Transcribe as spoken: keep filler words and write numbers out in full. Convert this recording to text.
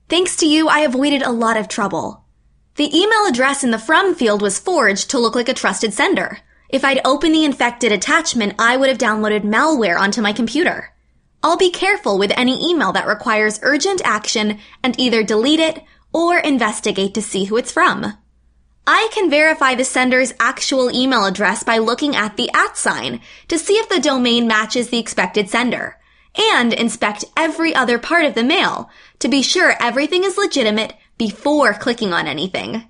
Thanks to you, I avoided a lot of trouble. The email address in the from field was forged to look like a trusted sender. If I'd opened the infected attachment, I would have downloaded malware onto my computer. I'll be careful with any email that requires urgent action and either delete it or investigate to see who it's from. I can verify the sender's actual email address by looking at the at sign to see if the domain matches the expected sender, and inspect every other part of the mail to be sure everything is legitimate before clicking on anything.